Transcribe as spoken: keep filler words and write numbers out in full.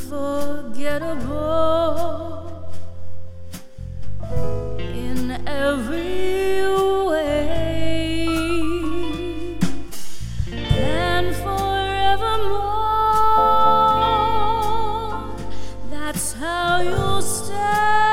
unforgettable in every way, and forevermore, that's how you'll stay.